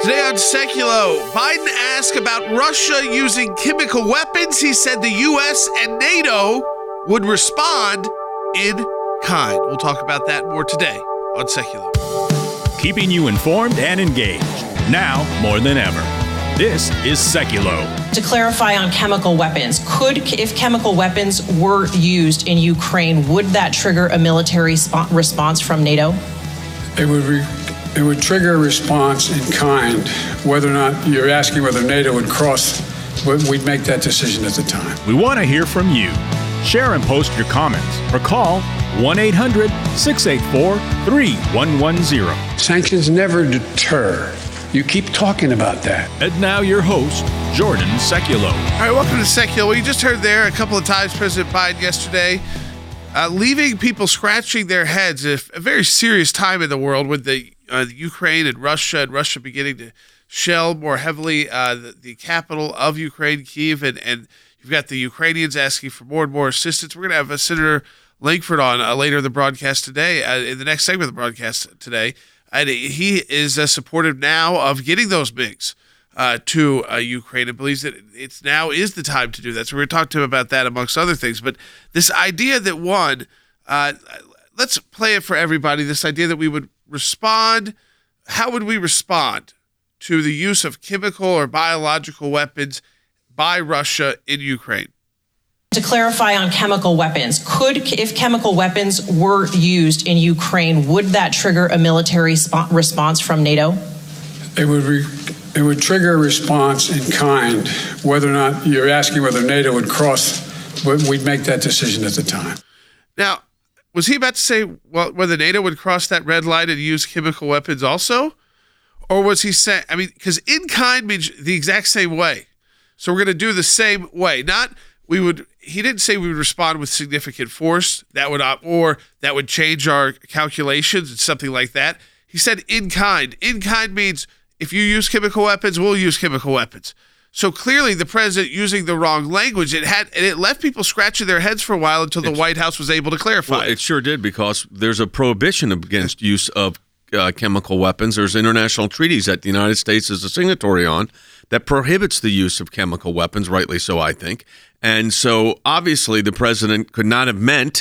Today on Seculo, Biden asked about Russia using chemical weapons. He said the U.S. and NATO would respond in kind. We'll talk about that more today on Seculo. Keeping you informed and engaged, now more than ever. This is Seculo. To clarify on chemical weapons, if chemical weapons were used in Ukraine, would that trigger a military response from NATO? It would trigger a response in kind. Whether or not you're asking whether NATO would cross, we'd make that decision at the time. We want to hear from you. Share and post your comments or call 1-800-684-3110. Sanctions never deter. You keep talking about that. And now your host, Jordan Seculo. All right, welcome to Seculo. Well, you just heard there a couple of times President Biden yesterday leaving people scratching their heads. A very serious time in the world with the Ukraine and Russia beginning to shell more heavily the capital of Ukraine, Kyiv, and you've got the Ukrainians asking for more and more assistance. We're going to have Senator Lankford on later in the broadcast today, in the next segment of the broadcast today. And he is supportive now of getting those MiGs to Ukraine and believes that it's now is the time to do that. So we're going to talk to him about that amongst other things. But this idea that let's play it for everybody, this idea that we would respond, how would we respond to the use of chemical or biological weapons by Russia in Ukraine? To clarify on chemical weapons, if chemical weapons were used in Ukraine, would that trigger a military response from NATO? It would trigger a response in kind. Whether or not you're asking whether NATO would cross, we'd make that decision at the time. Now, was he about to say, well, whether NATO would cross that red line and use chemical weapons also? Or was he saying, because in kind means the exact same way. So we're going to do the same way. He didn't say we would respond with significant force, or that would change our calculations and something like that. He said in kind. In kind means if you use chemical weapons, we'll use chemical weapons. So clearly the president using the wrong language, it left people scratching their heads for a while until the White House was able to clarify. Well, it sure did, because there's a prohibition against use of chemical weapons. There's international treaties that the United States is a signatory on that prohibits the use of chemical weapons, rightly so, I think. And so obviously the president could not have meant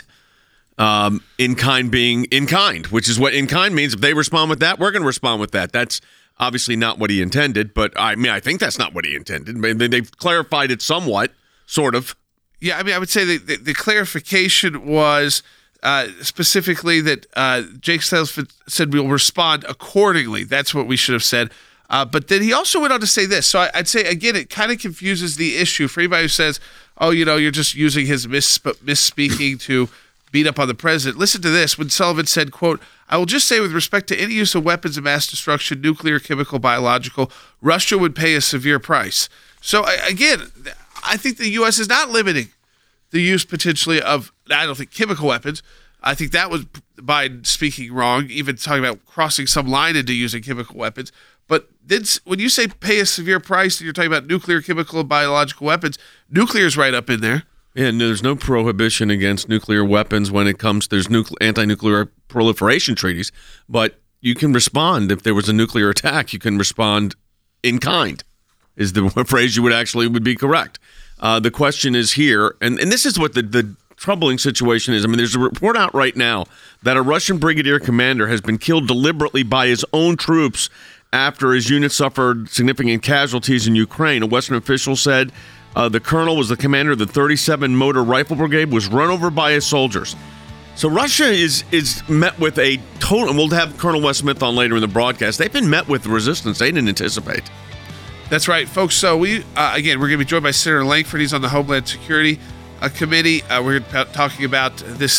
in kind being in kind, which is what in kind means. If they respond with that, we're going to respond with that. That's obviously not what he intended, but I think that's not what he intended. They've clarified it somewhat, sort of. Yeah, I would say the clarification was specifically that Jake Stelsford said we'll respond accordingly. That's what we should have said. But then he also went on to say this. So I'd say, again, it kind of confuses the issue for anybody who says, oh, you're just using his misspeaking to beat up on the president. Listen to this. When Sullivan said, quote, I will just say with respect to any use of weapons of mass destruction, nuclear, chemical, biological, Russia would pay a severe price. So again, I think the U.S. is not limiting the use potentially of, I don't think, chemical weapons. I think that was Biden speaking wrong, even talking about crossing some line into using chemical weapons. But then when you say pay a severe price, you're talking about nuclear, chemical, and biological weapons. Nuclear is right up in there. And there's no prohibition against nuclear weapons when it comes, there's anti-nuclear proliferation treaties, but you can respond if there was a nuclear attack. You can respond in kind, is the phrase would be correct. The question is here, and this is what the troubling situation is. There's a report out right now that a Russian brigadier commander has been killed deliberately by his own troops after his unit suffered significant casualties in Ukraine. A Western official said the colonel was the commander of the 37 Motor Rifle Brigade, was run over by his soldiers. So Russia is met with a total, and we'll have Colonel Wes Smith on later in the broadcast. They've been met with resistance they didn't anticipate. That's right, folks. So we're going to be joined by Senator Lankford. He's on the Homeland Security Committee. We're talking about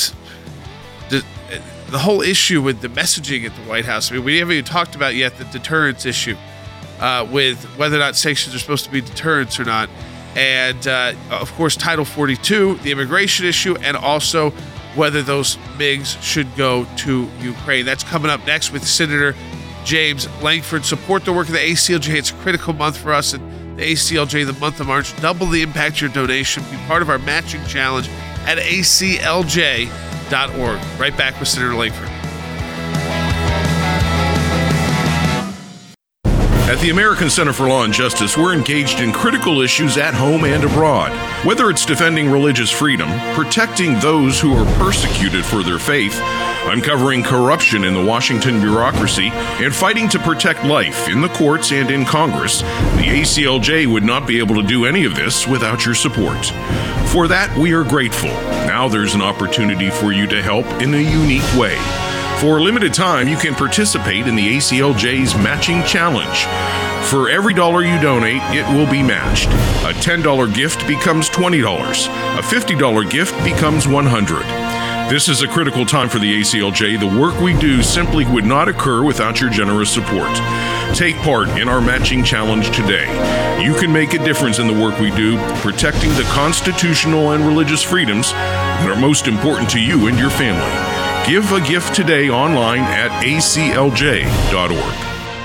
the whole issue with the messaging at the White House. We haven't even talked about yet the deterrence issue with whether or not sanctions are supposed to be deterrence or not. And, of course, Title 42, the immigration issue, and also whether those MiGs should go to Ukraine. That's coming up next with Senator James Lankford. Support the work of the ACLJ. It's a critical month for us. And the ACLJ, the month of March, double the impact of your donation. Be part of our matching challenge at aclj.org. Right back with Senator Lankford. At the American Center for Law and Justice, we're engaged in critical issues at home and abroad. Whether it's defending religious freedom, protecting those who are persecuted for their faith, uncovering corruption in the Washington bureaucracy, and fighting to protect life in the courts and in Congress, the ACLJ would not be able to do any of this without your support. For that, we are grateful. Now there's an opportunity for you to help in a unique way. For a limited time, you can participate in the ACLJ's Matching Challenge. For every dollar you donate, it will be matched. A $10 gift becomes $20. A $50 gift becomes $100. This is a critical time for the ACLJ. The work we do simply would not occur without your generous support. Take part in our Matching Challenge today. You can make a difference in the work we do, protecting the constitutional and religious freedoms that are most important to you and your family. Give a gift today online at aclj.org.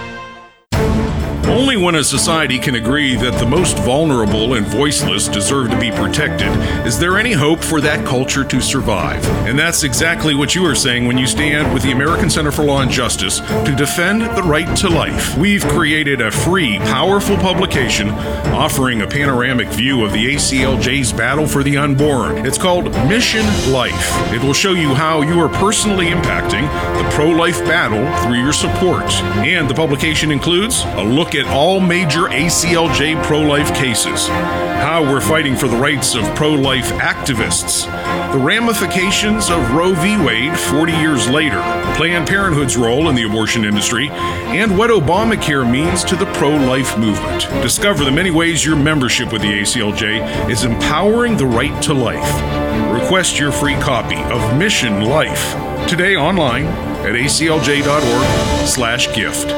Only when a society can agree that the most vulnerable and voiceless deserve to be protected is there any hope for that culture to survive. And that's exactly what you are saying when you stand with the American Center for Law and Justice to defend the right to life. We've created a free, powerful publication offering a panoramic view of the ACLJ's battle for the unborn. It's called Mission Life. It will show you how you are personally impacting the pro-life battle through your support. And the publication includes a look at all major ACLJ pro-life cases, how we're fighting for the rights of pro-life activists, the ramifications of Roe v. Wade 40 years later, Planned Parenthood's role in the abortion industry, and what Obamacare means to the pro-life movement. Discover the many ways your membership with the ACLJ is empowering the right to life. Request your free copy of Mission Life today online at aclj.org/gift.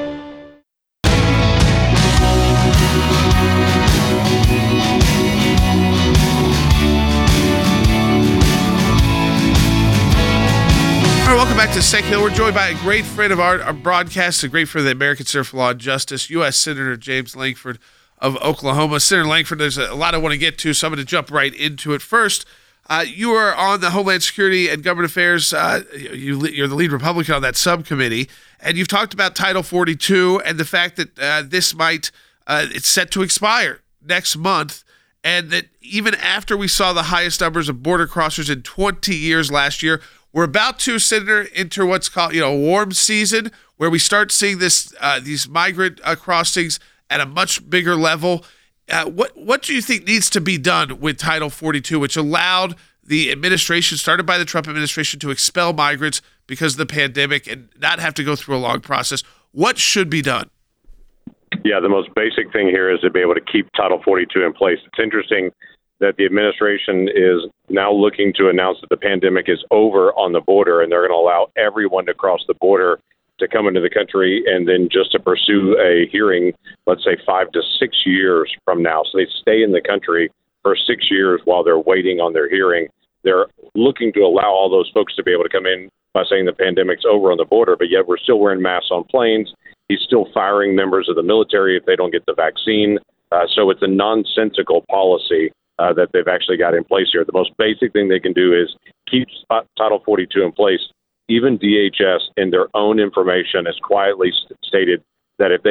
Welcome back to Secular. We're joined by a great friend of our broadcast, a great friend of the American Center for Law and Justice, U.S. Senator James Lankford of Oklahoma. Senator Lankford, there's a lot I want to get to, so I'm going to jump right into it. First, you are on the Homeland Security and Government Affairs. You're the lead Republican on that subcommittee, and you've talked about Title 42 and the fact that this might, it's set to expire next month, and that even after we saw the highest numbers of border crossers in 20 years last year, we're about to, Senator, enter what's called, warm season, where we start seeing these migrant crossings at a much bigger level. What do you think needs to be done with Title 42, which allowed the administration, started by the Trump administration, to expel migrants because of the pandemic and not have to go through a long process? What should be done? Yeah, the most basic thing here is to be able to keep Title 42 in place. It's interesting that the administration is now looking to announce that the pandemic is over on the border, and they're going to allow everyone to cross the border to come into the country and then just to pursue a hearing, let's say 5 to 6 years from now. So they stay in the country for 6 years while they're waiting on their hearing. They're looking to allow all those folks to be able to come in by saying the pandemic's over on the border, but yet we're still wearing masks on planes. He's still firing members of the military if they don't get the vaccine. So it's a nonsensical policy that they've actually got in place here. The most basic thing they can do is keep Title 42 in place. Even DHS in their own information has quietly stated that if they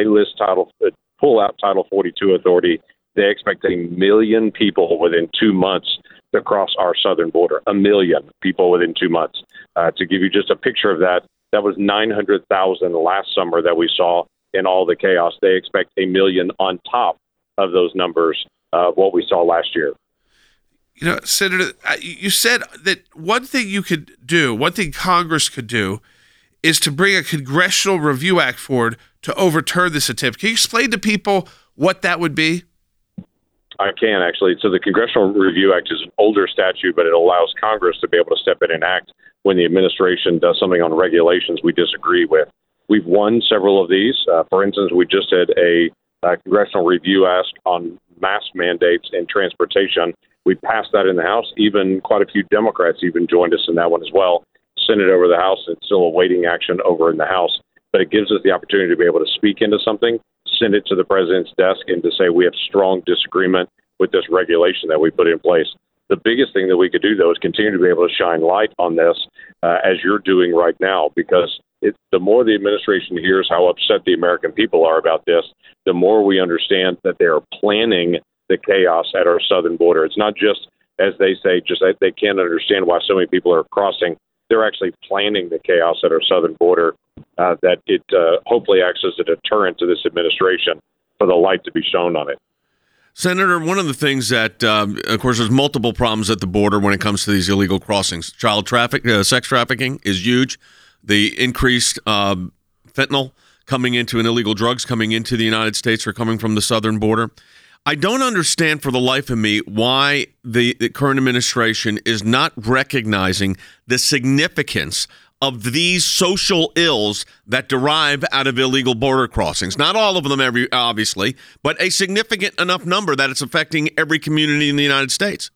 pull out Title 42 authority, they expect 1 million people within 2 months to cross our southern border. 1 million people within 2 months. To give you just a picture of that, that was 900,000 last summer that we saw in all the chaos. They expect 1 million on top of those numbers of what we saw last year. Senator, you said that one thing you could do, one thing Congress could do, is to bring a Congressional Review Act forward to overturn this attempt. Can you explain to people what that would be? I can, actually. So the Congressional Review Act is an older statute, but it allows Congress to be able to step in and act when the administration does something on regulations we disagree with. We've won several of these. For instance, we just had a Congressional Review Act on mask mandates in transportation. We passed that in the House. Even quite a few Democrats even joined us in that one as well. Sent it over the House. It's still awaiting action over in the House. But it gives us the opportunity to be able to speak into something, send it to the president's desk, and to say we have strong disagreement with this regulation that we put in place. The biggest thing that we could do, though, is continue to be able to shine light on this as you're doing right now, because the more the administration hears how upset the American people are about this, the more we understand that they are planning the chaos at our southern border. It's not just, as they say, just that they can't understand why so many people are crossing. They're actually planning the chaos at our southern border, that it hopefully acts as a deterrent to this administration for the light to be shown on it. Senator, one of the things that, of course, there's multiple problems at the border when it comes to these illegal crossings. Sex trafficking is huge. The increased fentanyl coming into and illegal drugs coming into the United States are coming from the southern border. I don't understand for the life of me why the current administration is not recognizing the significance of these social ills that derive out of illegal border crossings. Not all of them, obviously, but a significant enough number that it's affecting every community in the United States.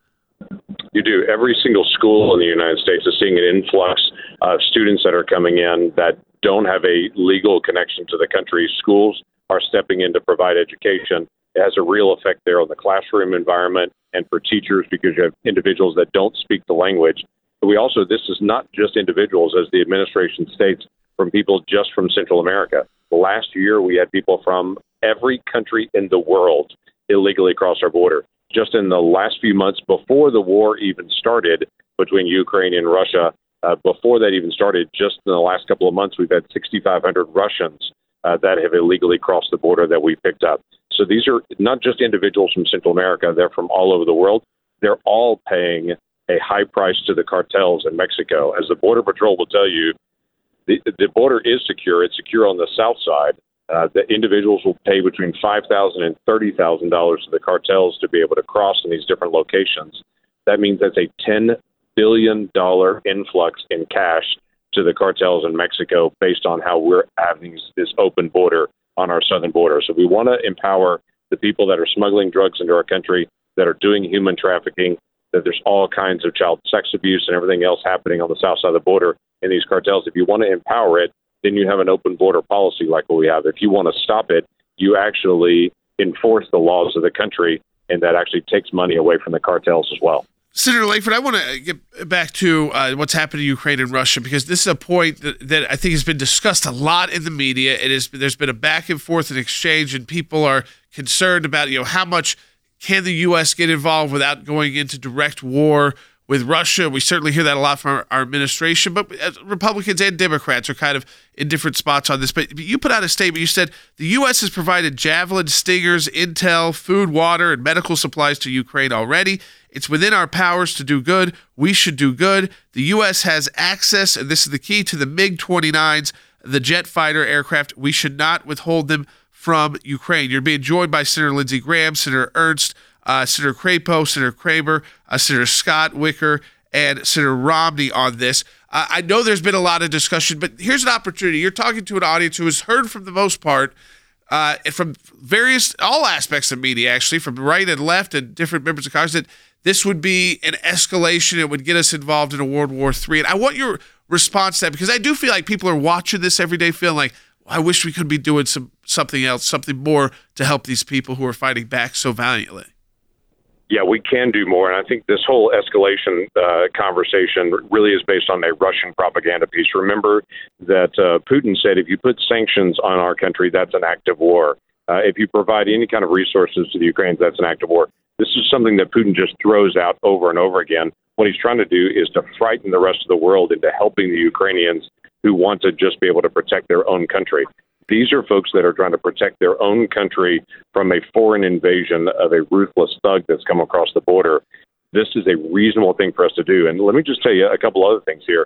You do. Every single school in the United States is seeing an influx of students that are coming in that don't have a legal connection to the country. Schools are stepping in to provide education. It has a real effect there on the classroom environment and for teachers because you have individuals that don't speak the language. But this is not just individuals, as the administration states, from people just from Central America. Last year, we had people from every country in the world illegally cross our border. Just in the last few months before the war even started between Ukraine and Russia, before that even started, just in the last couple of months, we've had 6,500 Russians that have illegally crossed the border that we picked up. So these are not just individuals from Central America. They're from all over the world. They're all paying a high price to the cartels in Mexico. As the Border Patrol will tell you, the border is secure. It's secure on the south side. The individuals will pay between $5,000 and $30,000 to the cartels to be able to cross in these different locations. That means that's a $10 billion influx in cash to the cartels in Mexico based on how we're having this open border on our southern border. So we want to empower the people that are smuggling drugs into our country, that are doing human trafficking, that there's all kinds of child sex abuse and everything else happening on the south side of the border in these cartels. If you want to empower it, then you have an open border policy like what we have. If you want to stop it, you actually enforce the laws of the country, and that actually takes money away from the cartels as well. Senator Lankford, I want to get back to what's happened to Ukraine and Russia, because this is a point that I think has been discussed a lot in the media. There's been a back and forth and exchange, and people are concerned about how much can the U.S. get involved without going into direct war with Russia. We certainly hear that a lot from our administration, but Republicans and Democrats are kind of in different spots on this. But you put out a statement. You said the U.S. has provided Javelin, Stingers, intel, food, water, and medical supplies to Ukraine already. It's within our powers to do good. We should do good. The U.S. has access, and this is the key, to the MiG-29s, the jet fighter aircraft. We should not withhold them from Ukraine. You're being joined by Senator Lindsey Graham, Senator Ernst, Senator Crapo, Senator Kramer, Senator Scott, Wicker, and Senator Romney on this. I know there's been a lot of discussion, but here's an opportunity. You're talking to an audience who has heard, from the most part, from all aspects of media, actually, from right and left and different members of Congress, that this would be an escalation. It would get us involved in a World War III. And I want your response to that, because I do feel like people are watching this every day feeling like, I wish we could be doing something else, something more to help these people who are fighting back so valiantly. Yeah, we can do more. And I think this whole escalation conversation really is based on a Russian propaganda piece. Remember that Putin said if you put sanctions on our country, that's an act of war. If you provide any kind of resources to the Ukrainians, that's an act of war. This is something that Putin just throws out over and over again. What he's trying to do is to frighten the rest of the world into helping the Ukrainians who want to just be able to protect their own country. These are folks that are trying to protect their own country from a foreign invasion of a ruthless thug that's come across the border. This is a reasonable thing for us to do. And let me just tell you a couple other things here.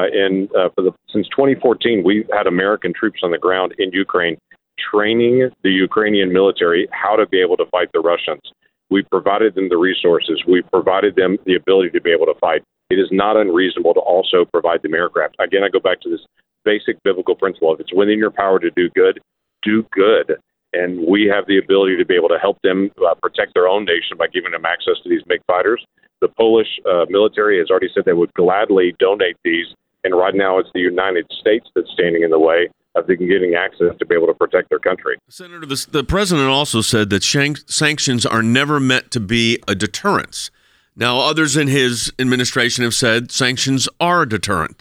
Since 2014, we've had American troops on the ground in Ukraine training the Ukrainian military how to be able to fight the Russians. We've provided them the resources. We've provided them the ability to be able to fight. It is not unreasonable to also provide them aircraft. Again, I go back to this basic biblical principle. If it's within your power to do good, do good. And we have the ability to be able to help them protect their own nation by giving them access to these MiG fighters. The Polish military has already said they would gladly donate these. And right now it's the United States that's standing in the way of them getting access to be able to protect their country. Senator, the president also said that sanctions are never meant to be a deterrence. Now, others in his administration have said sanctions are a deterrent.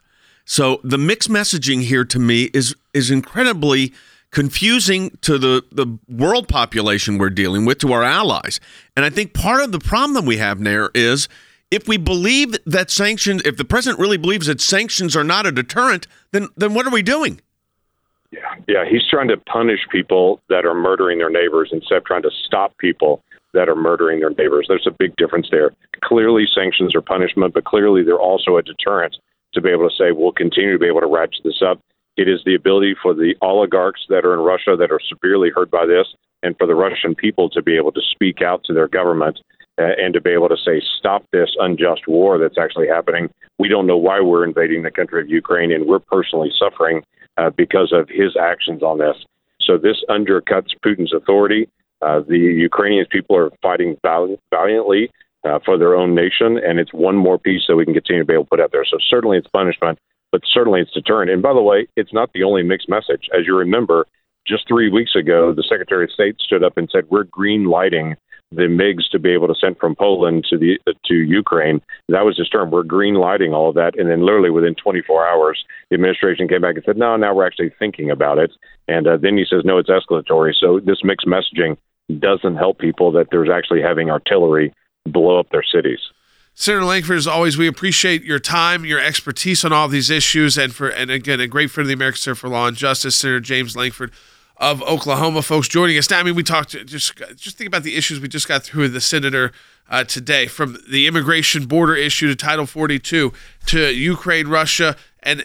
So the mixed messaging here to me is incredibly confusing to the world population we're dealing with, to our allies. And I think part of the problem that we have there is if we believe that sanctions, if the president really believes that sanctions are not a deterrent, then what are we doing? Yeah, he's trying to punish people that are murdering their neighbors instead of trying to stop people that are murdering their neighbors. There's a big difference there. Clearly, sanctions are punishment, but clearly they're also a deterrent to be able to say we'll continue to be able to ratchet this up. It is the ability for the oligarchs that are in Russia that are severely hurt by this, and for the Russian people to be able to speak out to their government and to be able to say, stop this unjust war that's actually happening. We don't know why we're invading the country of Ukraine, and we're personally suffering because of his actions on this. So this undercuts Putin's authority. The Ukrainian people are fighting valiantly for their own nation, and it's one more piece that we can continue to be able to put out there. So certainly it's punishment, but certainly it's deterrent. And by the way, it's not the only mixed message. As you remember, just 3 weeks ago, the Secretary of State stood up and said, we're green lighting the MiGs to be able to send from Poland to Ukraine. That was his term. We're green lighting all of that. And then literally within 24 hours, the administration came back and said, no, now we're actually thinking about it. And then he says, no, it's escalatory. So this mixed messaging doesn't help people that there's actually having artillery blow up their cities. Senator Lankford, as always, we appreciate your time, your expertise on all these issues, and again, a great friend of the American Center for Law and Justice, Senator James Lankford of Oklahoma, folks joining us now. I mean, we talked, just think about the issues we just got through with the senator today, from the immigration border issue to Title 42 to Ukraine, Russia, and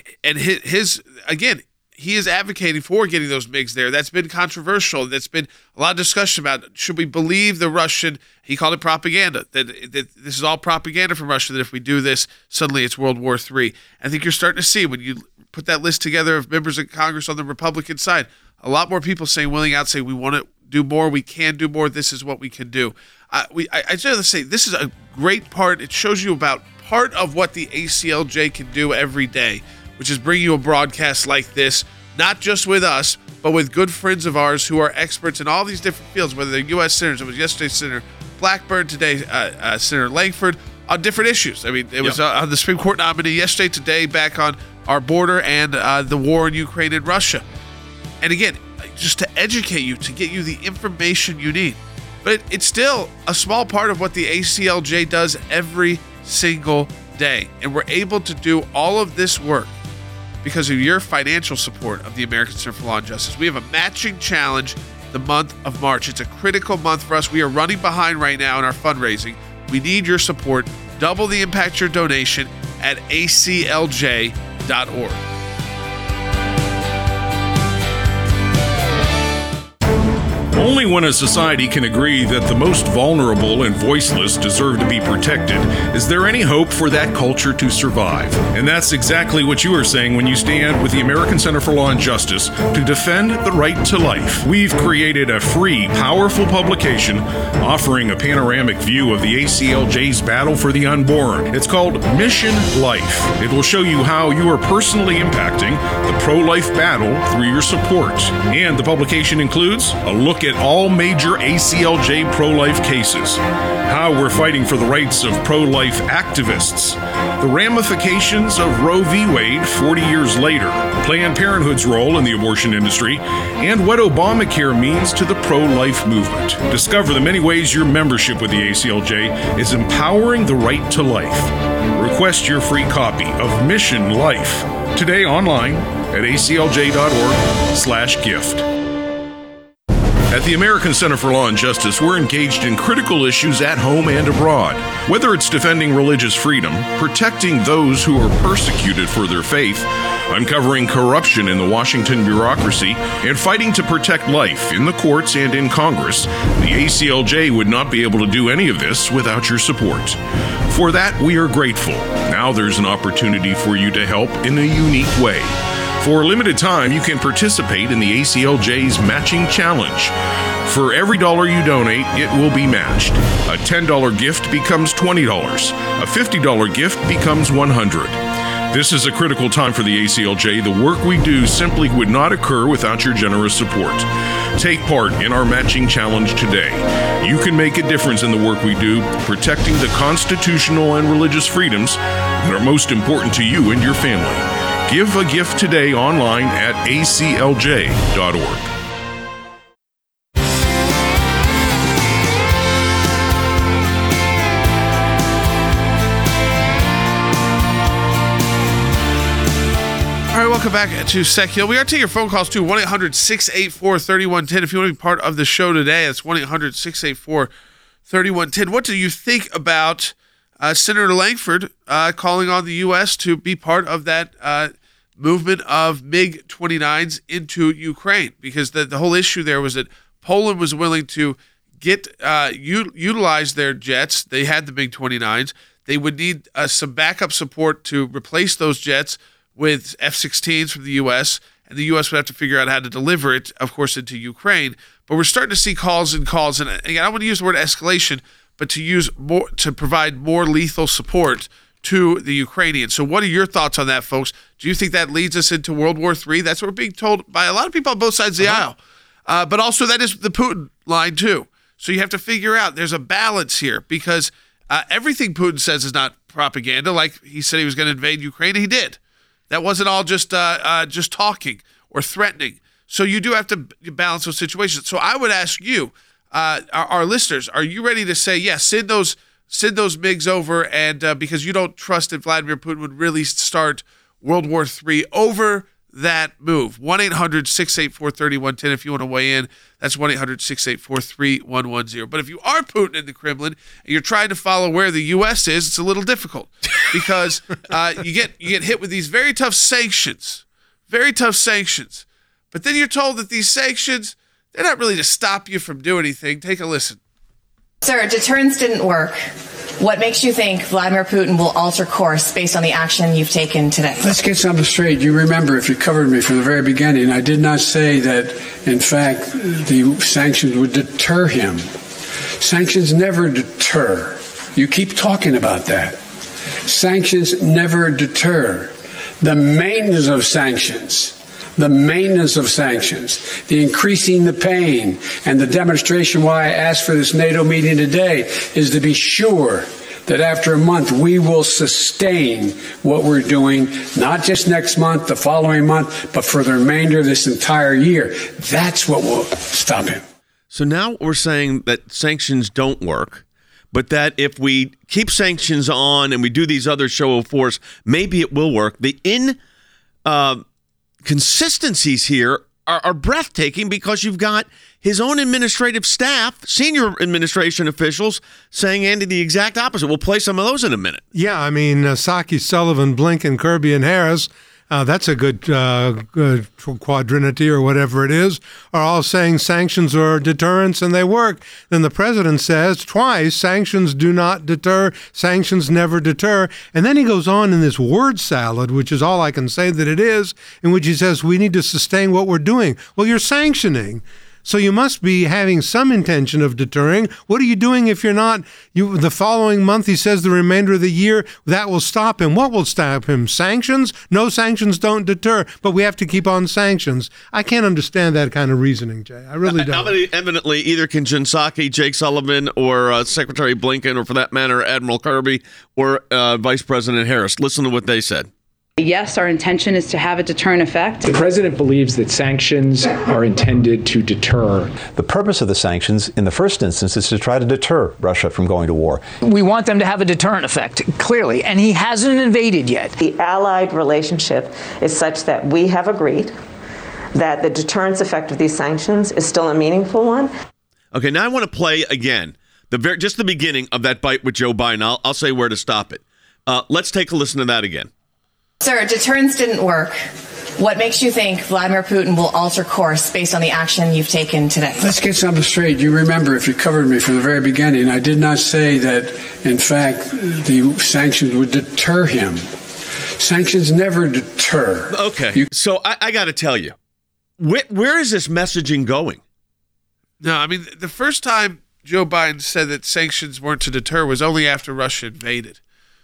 his again, he is advocating for getting those MiGs there. That's been controversial. That's been a lot of discussion about, should we believe the Russian, he called it propaganda, that this is all propaganda from Russia, that if we do this, suddenly it's World War III. I think you're starting to see, when you put that list together of members of Congress on the Republican side, a lot more people willing out, say we want to do more, we can do more, this is what we can do. I just want to say, this is a great part. It shows you about part of what the ACLJ can do every day, which is bring you a broadcast like this, not just with us, but with good friends of ours who are experts in all these different fields, whether they're U.S. senators. It was yesterday Senator Blackburn, today Senator Lankford, on different issues. I mean, it was on the Supreme Court nominee yesterday, today back on our border and the war in Ukraine and Russia. And again, just to educate you, to get you the information you need. But it's still a small part of what the ACLJ does every single day. And we're able to do all of this work because of your financial support of the American Center for Law and Justice. We have a matching challenge the month of March. It's a critical month for us. We are running behind right now in our fundraising. We need your support. Double the impact your donation at aclj.org. Only when a society can agree that the most vulnerable and voiceless deserve to be protected is there any hope for that culture to survive. And that's exactly what you are saying when you stand with the American Center for Law and Justice to defend the right to life. We've created a free, powerful publication offering a panoramic view of the ACLJ's battle for the unborn. It's called Mission Life. It will show you how you are personally impacting the pro-life battle through your support. And the publication includes a look at all major ACLJ pro-life cases, how we're fighting for the rights of pro-life activists, the ramifications of Roe v. Wade 40 years later, Planned Parenthood's role in the abortion industry, and what Obamacare means to the pro-life movement. Discover the many ways your membership with the ACLJ is empowering the right to life. Request your free copy of Mission Life today online at aclj.org/gift. At the American Center for Law and Justice, we're engaged in critical issues at home and abroad. Whether it's defending religious freedom, protecting those who are persecuted for their faith, uncovering corruption in the Washington bureaucracy, and fighting to protect life in the courts and in Congress, the ACLJ would not be able to do any of this without your support. For that, we are grateful. Now there's an opportunity for you to help in a unique way. For a limited time, you can participate in the ACLJ's Matching Challenge. For every $1 you donate, it will be matched. A $10 gift becomes $20. A $50 gift becomes $100. This is a critical time for the ACLJ. The work we do simply would not occur without your generous support. Take part in our matching challenge today. You can make a difference in the work we do, protecting the constitutional and religious freedoms that are most important to you and your family. Give a gift today online at aclj.org. All right, welcome back to Secular. We are taking your phone calls too, 1-800-684-3110. If you want to be part of the show today, that's 1-800-684-3110. What do you think about Senator Lankford calling on the U.S. to be part of that movement of MiG-29s into Ukraine? Because the whole issue there was that Poland was willing to utilize their jets. They had the MiG-29s. They would need some backup support to replace those jets with F-16s from the U.S., and the U.S. would have to figure out how to deliver it, of course, into Ukraine. But we're starting to see calls, and again, I don't want to use the word escalation, but to provide more lethal support to the Ukrainians. So what are your thoughts on that, folks? Do you think that leads us into World War III? That's what we're being told by a lot of people on both sides of the aisle. But also that is the Putin line, too. So you have to figure out there's a balance here, because everything Putin says is not propaganda. Like he said he was going to invade Ukraine, he did. That wasn't all just talking or threatening. So you do have to balance those situations. So I would ask you, our listeners, are you ready to say, yes, send those MiGs over, and because you don't trust that Vladimir Putin would really start World War III over that move? 1-800-684-3110 if you want to weigh in. That's 1-800-684-3110. But if you are Putin in the Kremlin and you're trying to follow where the U.S. is, it's a little difficult because you get hit with these very tough sanctions. But then you're told that these sanctions, they're not really to stop you from doing anything. Take a listen. Sir, deterrence didn't work. What makes you think Vladimir Putin will alter course based on the action you've taken today? Let's get something straight. You remember, if you covered me from the very beginning, I did not say that, in fact, the sanctions would deter him. Sanctions never deter. You keep talking about that. Sanctions never deter. The maintenance of sanctions, the increasing the pain, and the demonstration why I asked for this NATO meeting today is to be sure that after a month we will sustain what we're doing, not just next month, the following month, but for the remainder of this entire year. That's what will stop him. So now we're saying that sanctions don't work, but that if we keep sanctions on and we do these other show of force, maybe it will work. The inconsistencies here are breathtaking, because you've got his own administrative staff, senior administration officials, saying, Andy, the exact opposite. We'll play some of those in a minute. Yeah, I mean, Psaki, Sullivan, Blinken, Kirby, and Harris, that's a good quadrinity or whatever it is, are all saying sanctions are deterrence and they work. Then the president says twice, sanctions do not deter, sanctions never deter. And then he goes on in this word salad, which is all I can say that it is, in which he says we need to sustain what we're doing. Well, you're sanctioning. So you must be having some intention of deterring. What are you doing if you're not? The following month, he says the remainder of the year, that will stop him. What will stop him? Sanctions? No, sanctions don't deter, but we have to keep on sanctions. I can't understand that kind of reasoning, Jay. I really don't. Evidently, either can Jen Psaki, Jake Sullivan, or Secretary Blinken, or for that matter, Admiral Kirby, or Vice President Harris. Listen to what they said. Yes, our intention is to have a deterrent effect. The president believes that sanctions are intended to deter. The purpose of the sanctions, in the first instance, is to try to deter Russia from going to war. We want them to have a deterrent effect, clearly, and he hasn't invaded yet. The allied relationship is such that we have agreed that the deterrence effect of these sanctions is still a meaningful one. Okay, now I want to play again, just the beginning of that bite with Joe Biden. I'll say where to stop it. Let's take a listen to that again. Sir, deterrence didn't work. What makes you think Vladimir Putin will alter course based on the action you've taken today? Let's get something straight. You remember, if you covered me from the very beginning, I did not say that, in fact, the sanctions would deter him. Sanctions never deter. Okay, so I got to tell you, where is this messaging going? No, I mean, the first time Joe Biden said that sanctions weren't to deter was only after Russia invaded.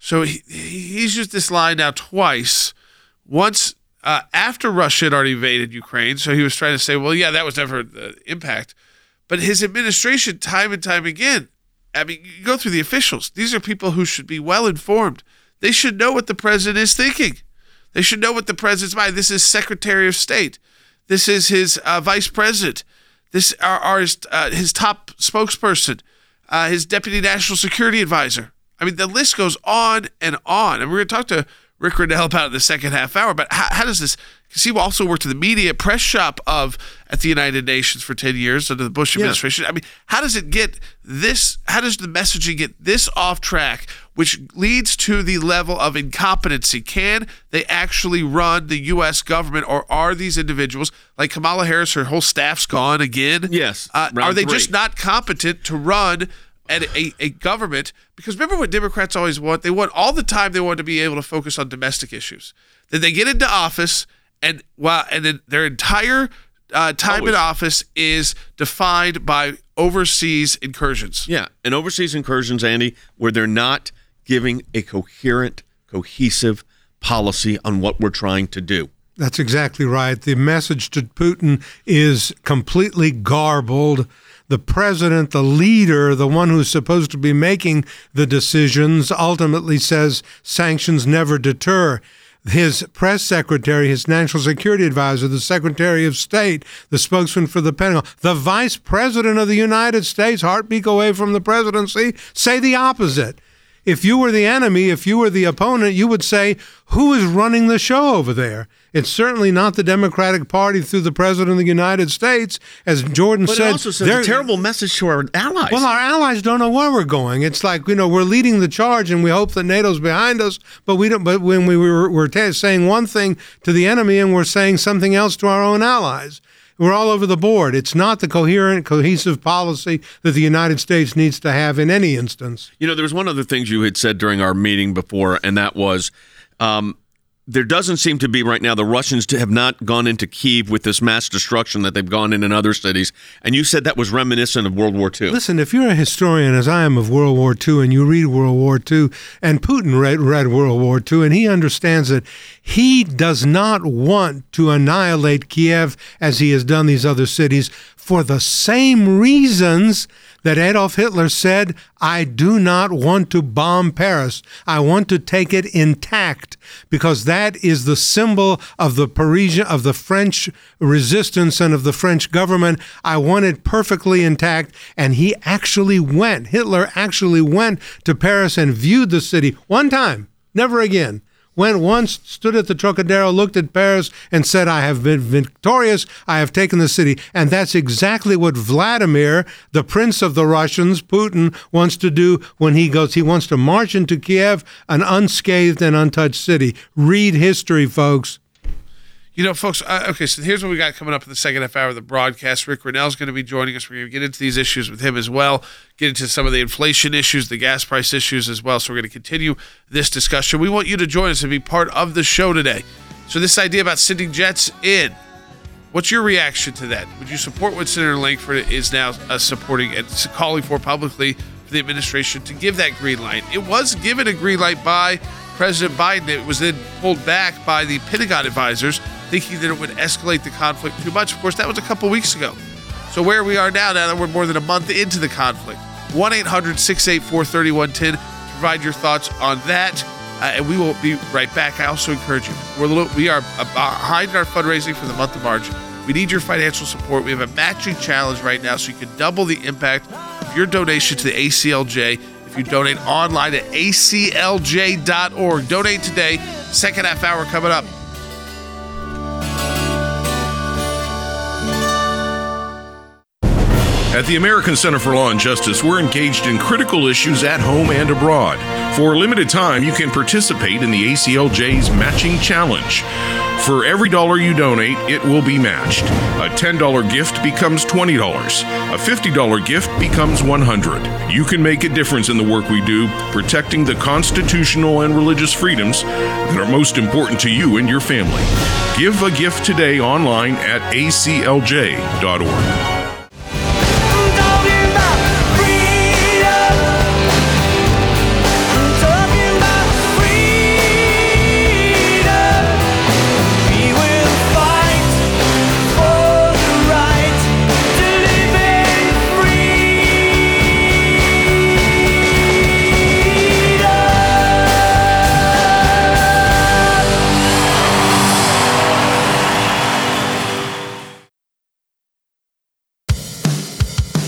So he's used this line now twice. Once after Russia had already invaded Ukraine, so he was trying to say, well, yeah, that was never the impact. But his administration, time and time again, I mean, you go through the officials. These are people who should be well informed. They should know what the president is thinking. They should know what the president's mind. This is Secretary of State. This is his vice president. This are his top spokesperson, his deputy national security advisor. I mean, the list goes on and on. And we're going to talk to Rick Grenell about it in the second half hour. But how does this, because he also worked in the media press shop at the United Nations for 10 years under the Bush administration. I mean, how does it get this, how does the messaging get this off track, which leads to the level of incompetency? Can they actually run the U.S. government, or are these individuals, like Kamala Harris, her whole staff's gone again? Yes. Are they just not competent to run a government? Because remember what Democrats always want? They want all the time, they want to be able to focus on domestic issues. Then they get into office, and then their entire time in office is defined by overseas incursions. Yeah, and overseas incursions, Andy, where they're not giving a coherent, cohesive policy on what we're trying to do. That's exactly right. The message to Putin is completely garbled. The president, the leader, the one who's supposed to be making the decisions, ultimately says sanctions never deter. His press secretary, his national security advisor, the secretary of state, the spokesman for the Pentagon, the vice president of the United States, heartbeat away from the presidency, say the opposite. If you were the enemy, if you were the opponent, you would say, who is running the show over there? It's certainly not the Democratic Party through the President of the United States. As Jordan said, it also sends a terrible message to our allies. Well, our allies don't know where we're going. It's like, we're leading the charge and we hope that NATO's behind us, but we don't. But when we're saying one thing to the enemy and we're saying something else to our own allies. We're all over the board. It's not the coherent, cohesive policy that the United States needs to have in any instance. You know, there was one other thing you had said during our meeting before, and that was there doesn't seem to be right now, the Russians have not gone into Kyiv with this mass destruction that they've gone in other cities. And you said that was reminiscent of World War II. Listen, if you're a historian, as I am, of World War II, and you read World War II, and Putin read World War II, and he understands that he does not want to annihilate Kiev as he has done these other cities for the same reasons that Adolf Hitler said, I do not want to bomb Paris. I want to take it intact, because that is the symbol of the French resistance and of the French government. I want it perfectly intact. And Hitler actually went to Paris and viewed the city one time, never again. Went once, stood at the Trocadero, looked at Paris, and said, I have been victorious, I have taken the city. And that's exactly what Vladimir, the prince of the Russians, Putin, wants to do when he goes. He wants to march into Kiev, an unscathed and untouched city. Read history, folks. You know, folks, okay, so here's what we got coming up in the second half hour of the broadcast. Rick Grenell is going to be joining us. We're going to get into these issues with him as well, get into some of the inflation issues, the gas price issues as well. So we're going to continue this discussion. We want you to join us and be part of the show today. So this idea about sending jets in, what's your reaction to that? Would you support what Senator Lankford is now supporting and calling for publicly for the administration to give that green light? It was given a green light by President Biden. It was then pulled back by the Pentagon advisors, thinking that it would escalate the conflict too much. Of course, that was a couple weeks ago. So where we are now that we're more than a month into the conflict, 1-800-684-3110 to provide your thoughts on that. And we will be right back. I also encourage you, we are behind our fundraising for the month of March. We need your financial support. We have a matching challenge right now, so you can double the impact of your donation to the ACLJ if you donate online at aclj.org. Donate today. Second half hour coming up. At the American Center for Law and Justice, we're engaged in critical issues at home and abroad. For a limited time, you can participate in the ACLJ's Matching Challenge. For every dollar you donate, it will be matched. A $10 gift becomes $20. A $50 gift becomes $100. You can make a difference in the work we do, protecting the constitutional and religious freedoms that are most important to you and your family. Give a gift today online at aclj.org.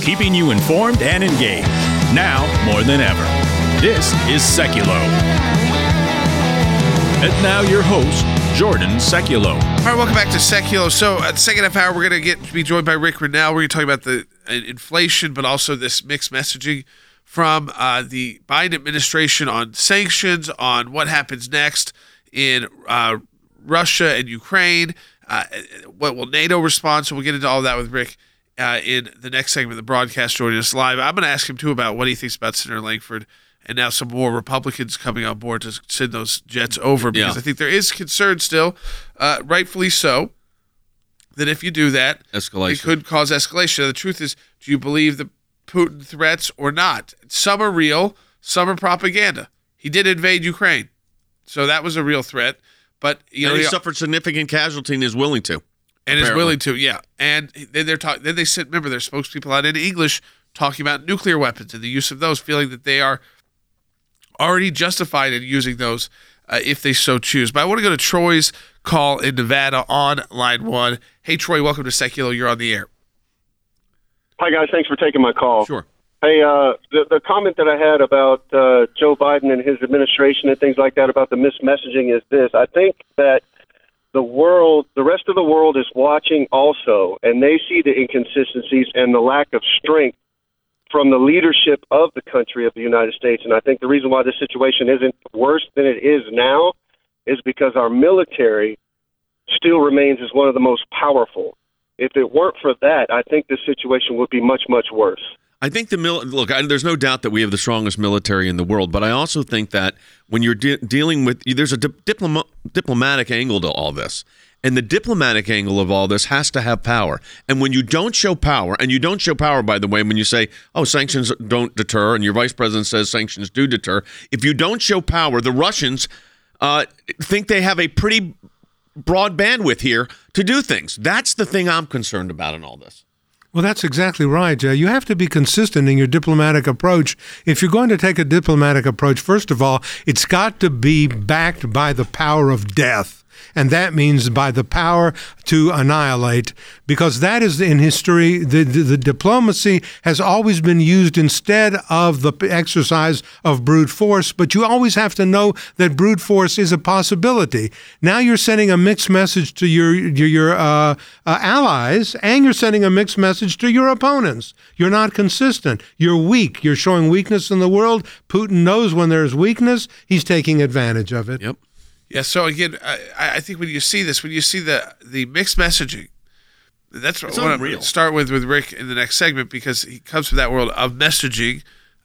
keeping you informed and engaged. Now more than ever. This is Seculo. And now your host, Jordan Seculo. All right, welcome back to Seculo. So at the second half hour, we're going to be joined by Rick Grenell. We're going to talk about the inflation, but also this mixed messaging from the Biden administration on sanctions, on what happens next in Russia and Ukraine. What will NATO respond? So we'll get into all that with Rick in the next segment of the broadcast, joining us live. I'm going to ask him, too, about what he thinks about Senator Lankford and now some more Republicans coming on board to send those jets over, because I think there is concern still, rightfully so, that if you do that, it could cause escalation. Now, the truth is, do you believe the Putin threats or not? Some are real, some are propaganda. He did invade Ukraine, so that was a real threat. But he suffered significant casualty and is willing to. And apparently. Is willing to, yeah. And then they're talking. Then they sent, remember, their spokespeople out in English talking about nuclear weapons and the use of those, feeling that they are already justified in using those if they so choose. But I want to go to Troy's call in Nevada on line 1. Hey, Troy, welcome to Seculo. You're on the air. Hi, guys. Thanks for taking my call. Sure. Hey, the comment that I had about Joe Biden and his administration and things like that about the mismessaging is this. I think that the rest of the world is watching also, and they see the inconsistencies and the lack of strength from the leadership of the country of the United States. And I think the reason why this situation isn't worse than it is now is because our military still remains as one of the most powerful. If it weren't for that, I think the situation would be much, much worse. I think there's no doubt that we have the strongest military in the world, but I also think that when you're dealing with, there's a diplomatic angle to all this. And the diplomatic angle of all this has to have power. And when you don't show power, and you don't show power, by the way, when you say, sanctions don't deter, and your vice president says sanctions do deter, if you don't show power, the Russians think they have a pretty broad bandwidth here to do things. That's the thing I'm concerned about in all this. Well, that's exactly right, Jay. You have to be consistent in your diplomatic approach. If you're going to take a diplomatic approach, first of all, it's got to be backed by the power of death. And that means by the power to annihilate, because that is in history, the diplomacy has always been used instead of the exercise of brute force, but you always have to know that brute force is a possibility. Now you're sending a mixed message to your allies, and you're sending a mixed message to your opponents. You're not consistent. You're weak. You're showing weakness in the world. Putin knows when there's weakness, he's taking advantage of it. Yep. Yeah, so again, I think when you see this, when you see the mixed messaging, that's what I'm going to start with Rick in the next segment, because he comes from that world of messaging,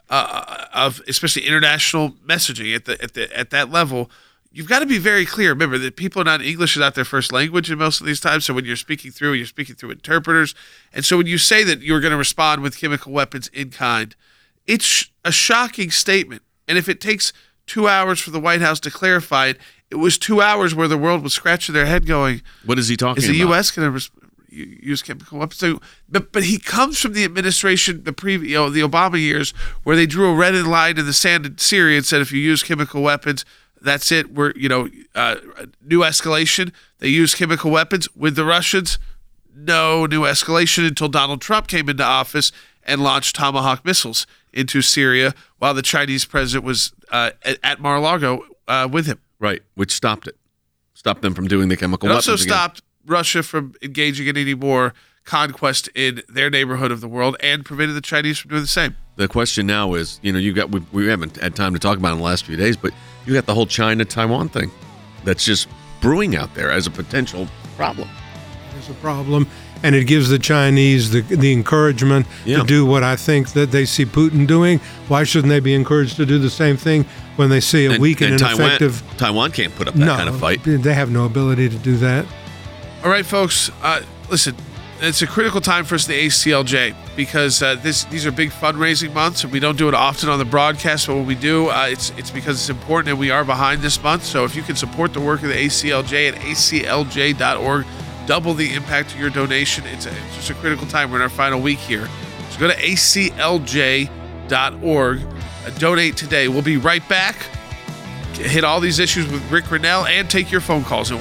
of especially international messaging at that level. You've got to be very clear. Remember that English is not their first language in most of these times. So when you're speaking through interpreters. And so when you say that you're going to respond with chemical weapons in kind, it's a shocking statement. And if it takes 2 hours for the White House to clarify it, it was 2 hours where the world was scratching their head going, what is he talking about? Is the U.S. going to use chemical weapons? So, but he comes from the administration, the Obama years, where they drew a red line in the sand in Syria and said, if you use chemical weapons, that's it. We're, new escalation. They used chemical weapons with the Russians. No new escalation until Donald Trump came into office and launched Tomahawk missiles into Syria while the Chinese president was at Mar-a-Lago with him. Right, which stopped it. Stopped them from doing the chemical weapons. It also stopped Russia from engaging in any more conquest in their neighborhood of the world and prevented the Chinese from doing the same. The question now is, we haven't had time to talk about it in the last few days, but you got the whole China-Taiwan thing that's just brewing out there as a potential problem. It's a problem, and it gives the Chinese the encouragement to do what I think that they see Putin doing. Why shouldn't they be encouraged to do the same thing when they see a weak and ineffective... Taiwan can't put up that kind of fight. They have no ability to do that. All right, folks, listen, it's a critical time for us in the ACLJ because these are big fundraising months, and we don't do it often on the broadcast, but when we do, it's because it's important, and we are behind this month. So if you can support the work of the ACLJ at aclj.org, double the impact of your donation. It's just a critical time. We're in our final week here. So go to aclj.org, donate today. We'll be right back. Hit all these issues with Rick Grenell and take your phone calls at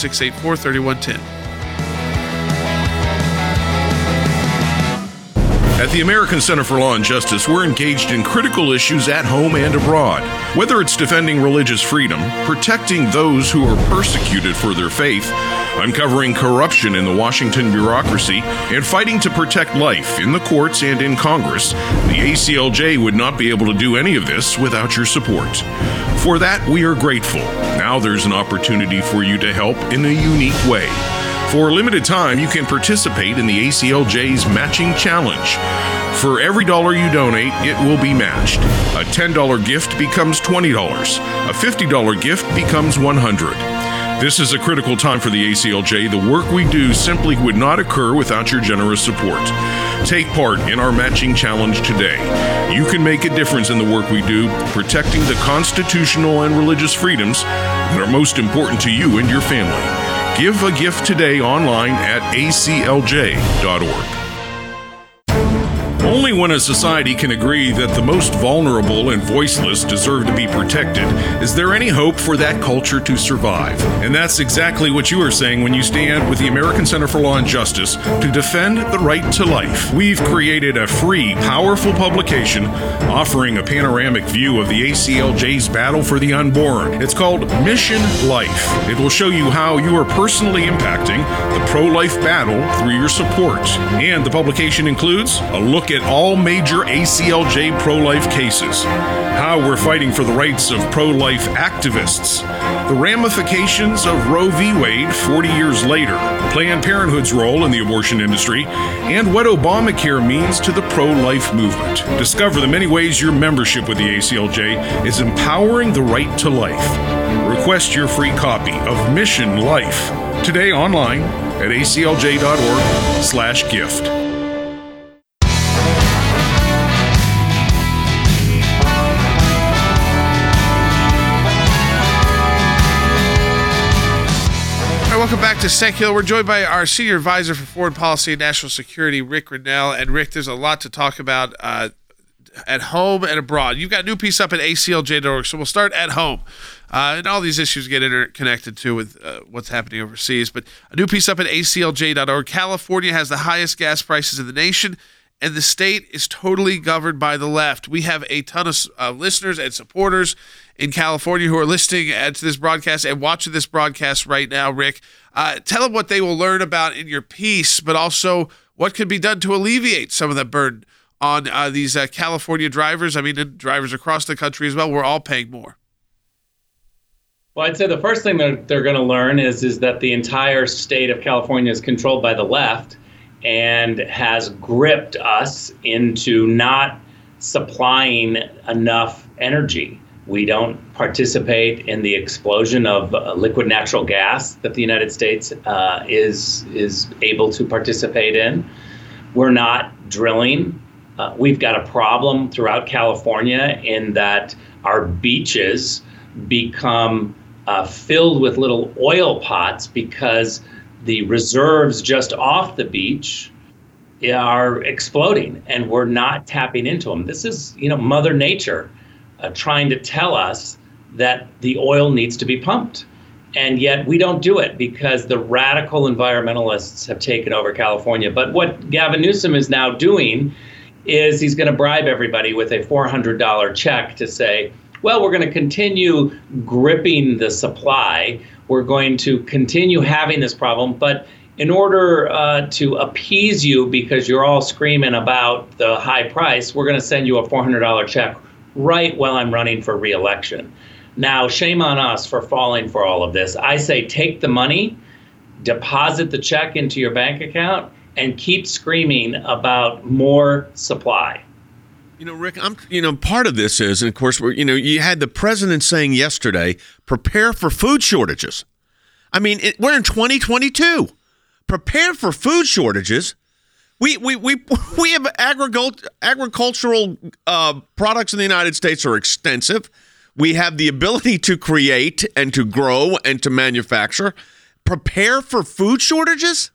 1-800-684-3110. At the American Center for Law and Justice, we're engaged in critical issues at home and abroad. Whether it's defending religious freedom, protecting those who are persecuted for their faith, uncovering corruption in the Washington bureaucracy, and fighting to protect life in the courts and in Congress, the ACLJ would not be able to do any of this without your support. For that, we are grateful. Now there's an opportunity for you to help in a unique way. For a limited time, you can participate in the ACLJ's Matching Challenge. For every dollar you donate, it will be matched. A $10 gift becomes $20. A $50 gift becomes $100. This is a critical time for the ACLJ. The work we do simply would not occur without your generous support. Take part in our Matching Challenge today. You can make a difference in the work we do, protecting the constitutional and religious freedoms that are most important to you and your family. Give a gift today online at aclj.org. Only when a society can agree that the most vulnerable and voiceless deserve to be protected is there any hope for that culture to survive. And that's exactly what you are saying when you stand with the American Center for Law and Justice to defend the right to life. We've created a free, powerful publication offering a panoramic view of the ACLJ's battle for the unborn. It's called Mission Life. It will show you how you are personally impacting the pro-life battle through your support. And the publication includes a look at all major ACLJ pro-life cases, how we're fighting for the rights of pro-life activists, the ramifications of Roe v. Wade 40 years later, Planned Parenthood's role in the abortion industry, and what Obamacare means to the pro-life movement. Discover the many ways your membership with the ACLJ is empowering the right to life. Request your free copy of Mission Life today online at aclj.org/gift. Welcome back to Secular. We're joined by our Senior Advisor for Foreign Policy and National Security, Rick Grenell. And Rick, there's a lot to talk about at home and abroad. You've got a new piece up at aclj.org, so we'll start at home. And all these issues get interconnected, too, with what's happening overseas. But a new piece up at aclj.org. California has the highest gas prices in the nation, and the state is totally governed by the left. We have a ton of listeners and supporters in California who are listening to this broadcast and watching this broadcast right now, Rick. Tell them what they will learn about in your piece, but also what could be done to alleviate some of the burden on these California drivers. I mean, and drivers across the country as well. We're all paying more. Well, I'd say the first thing that they're going to learn is that the entire state of California is controlled by the left and has gripped us into not supplying enough energy. We don't participate in the explosion of liquid natural gas that the United States is able to participate in. We're not drilling. We've got a problem throughout California in that our beaches become filled with little oil pots because the reserves just off the beach are exploding and we're not tapping into them. This is, Mother Nature trying to tell us that the oil needs to be pumped. And yet we don't do it because the radical environmentalists have taken over California. But what Gavin Newsom is now doing is he's going to bribe everybody with a $400 check to say, well, we're going to continue gripping the supply. We're going to continue having this problem. But in order to appease you because you're all screaming about the high price, we're going to send you a $400 check right while I'm running for re-election. Now, shame on us for falling for all of this. I say take the money, deposit the check into your bank account, and keep screaming about more supply. Rick, part of this is, and of course, you had the president saying yesterday, prepare for food shortages. I mean, we're in 2022. Prepare for food shortages. We have agricultural products in the United States are extensive. We have the ability to create and to grow and to manufacture. Prepare for food shortages?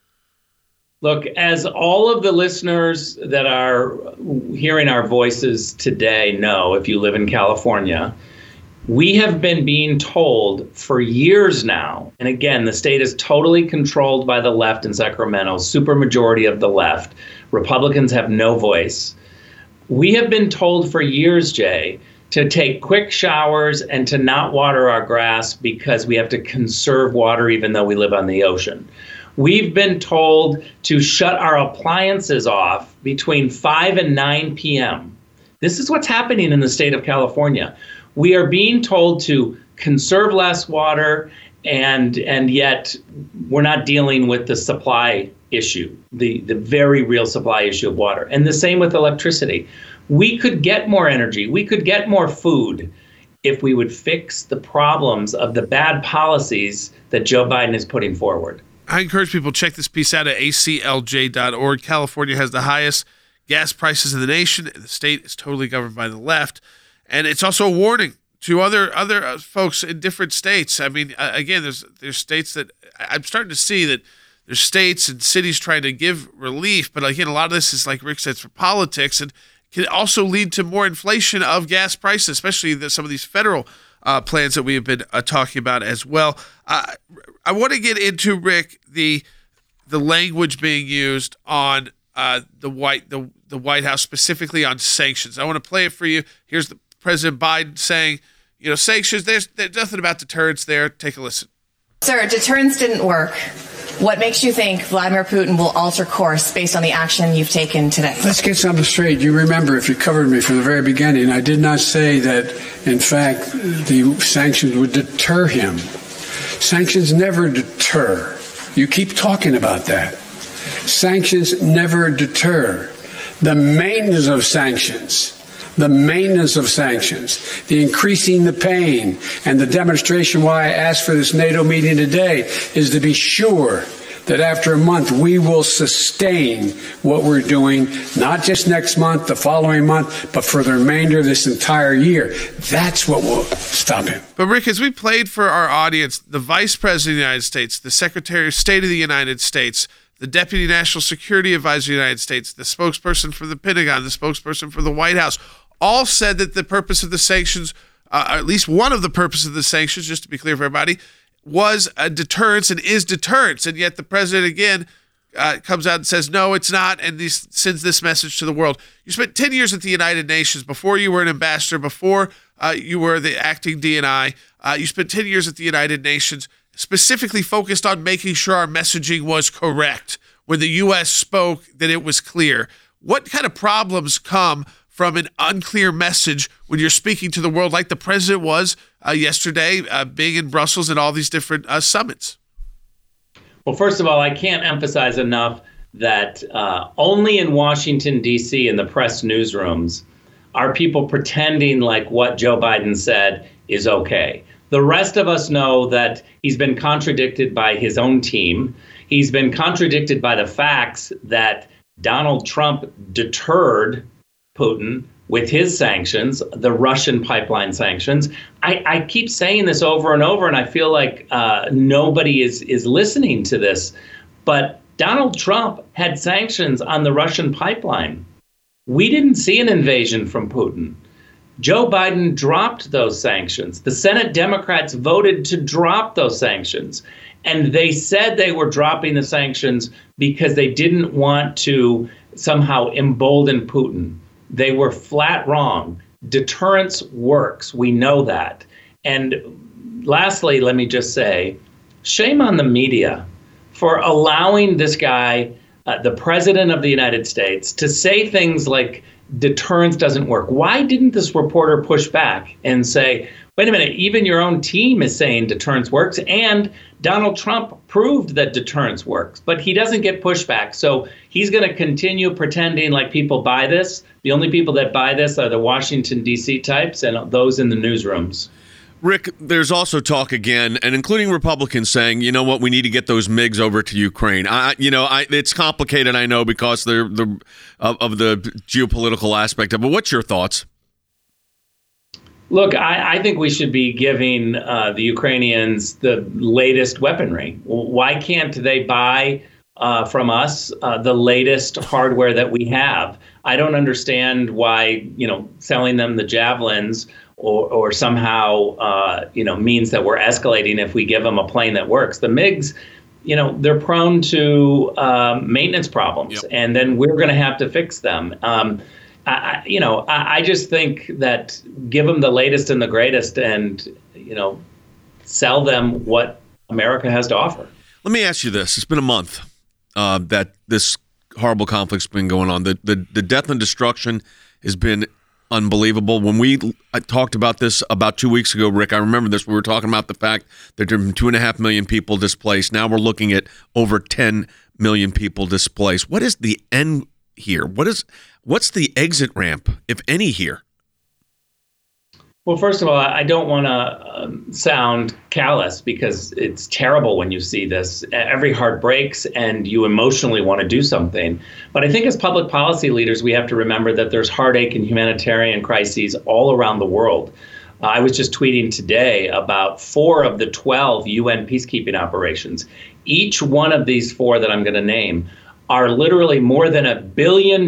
Look, as all of the listeners that are hearing our voices today know, if you live in California, we have been being told for years now, and again, the state is totally controlled by the left in Sacramento, supermajority of the left. Republicans have no voice. We have been told for years, Jay, to take quick showers and to not water our grass because we have to conserve water even though we live on the ocean. We've been told to shut our appliances off between 5 and 9 p.m. This is what's happening in the state of California. We are being told to conserve less water, and yet we're not dealing with the supply issue, the very real supply issue of water. And the same with electricity. We could get more energy. We could get more food if we would fix the problems of the bad policies that Joe Biden is putting forward. I encourage people to check this piece out at aclj.org. California has the highest gas prices in the nation. The state is totally governed by the left. And it's also a warning to other folks in different states. I mean, again, there's states that I'm starting to see that there's states and cities trying to give relief. But again, a lot of this is, like Rick said, for politics, and can also lead to more inflation of gas prices, especially some of these federal plans that we have been talking about as well. I want to get into, Rick, the language being used on the White House, specifically on sanctions. I want to play it for you. Here's the President Biden saying, sanctions, there's nothing about deterrence there. Take a listen. Sir, deterrence didn't work. What makes you think Vladimir Putin will alter course based on the action you've taken today? Let's get something straight. You remember, if you covered me from the very beginning, I did not say that, in fact, the sanctions would deter him. Sanctions never deter. You keep talking about that. Sanctions never deter. The maintenance of sanctions, the increasing the pain, and the demonstration why I asked for this NATO meeting today is to be sure that after a month we will sustain what we're doing, not just next month, the following month, but for the remainder of this entire year. That's what will stop him. But Rick, as we played for our audience, the Vice President of the United States, the Secretary of State of the United States, the Deputy National Security Advisor of the United States, the spokesperson for the Pentagon, the spokesperson for the White House, all said that the purpose of the sanctions, at least one of the purposes of the sanctions, just to be clear for everybody, was a deterrence and is deterrence. And yet the president, again, comes out and says, no, it's not, and sends this message to the world. You spent 10 years at the United Nations before you were an ambassador, before you were the acting DNI. You spent 10 years at the United Nations, specifically focused on making sure our messaging was correct. When the U.S. spoke, that it was clear. What kind of problems come from an unclear message when you're speaking to the world like the president was yesterday, being in Brussels at all these different summits? Well, first of all, I can't emphasize enough that only in Washington, D.C., in the press newsrooms, are people pretending like what Joe Biden said is okay. The rest of us know that he's been contradicted by his own team. He's been contradicted by the facts that Donald Trump deterred Putin with his sanctions, the Russian pipeline sanctions. I keep saying this over and over, and I feel like nobody is listening to this. But Donald Trump had sanctions on the Russian pipeline. We didn't see an invasion from Putin. Joe Biden dropped those sanctions. The Senate Democrats voted to drop those sanctions. And they said they were dropping the sanctions because they didn't want to somehow embolden Putin. They were flat wrong. Deterrence works. We know that. And lastly, let me just say, shame on the media for allowing this guy, the president of the United States, to say things like deterrence doesn't work. Why didn't this reporter push back and say, wait a minute, even your own team is saying deterrence works, and Donald Trump proved that deterrence works, but he doesn't get pushback. So he's going to continue pretending like people buy this. The only people that buy this are the Washington, D.C. types and those in the newsrooms. Rick, there's also talk again, and including Republicans saying, you know what, we need to get those MiGs over to Ukraine. It's complicated, I know, because of the geopolitical aspect of it. But what's your thoughts? Look, I think we should be giving the Ukrainians the latest weaponry. Why can't they buy from us the latest hardware that we have? I don't understand why, selling them the Javelins or somehow, means that we're escalating if we give them a plane that works. The MiGs, they're prone to maintenance problems, and then we're going to have to fix them. I just think that give them the latest and the greatest, and sell them what America has to offer. Let me ask you this: it's been a month that this horrible conflict's been going on. The death and destruction has been unbelievable. When I talked about this about 2 weeks ago, Rick, I remember this. We were talking about the fact that there have been 2.5 million people displaced. Now we're looking at over 10 million people displaced. What is the end here? What's the exit ramp, if any, here? Well, first of all, I don't want to sound callous, because it's terrible when you see this. Every heart breaks and you emotionally want to do something. But I think as public policy leaders, we have to remember that there's heartache and humanitarian crises all around the world. I was just tweeting today about 4 of the 12 UN peacekeeping operations. Each one of these 4 that I'm going to name are literally more than $1 billion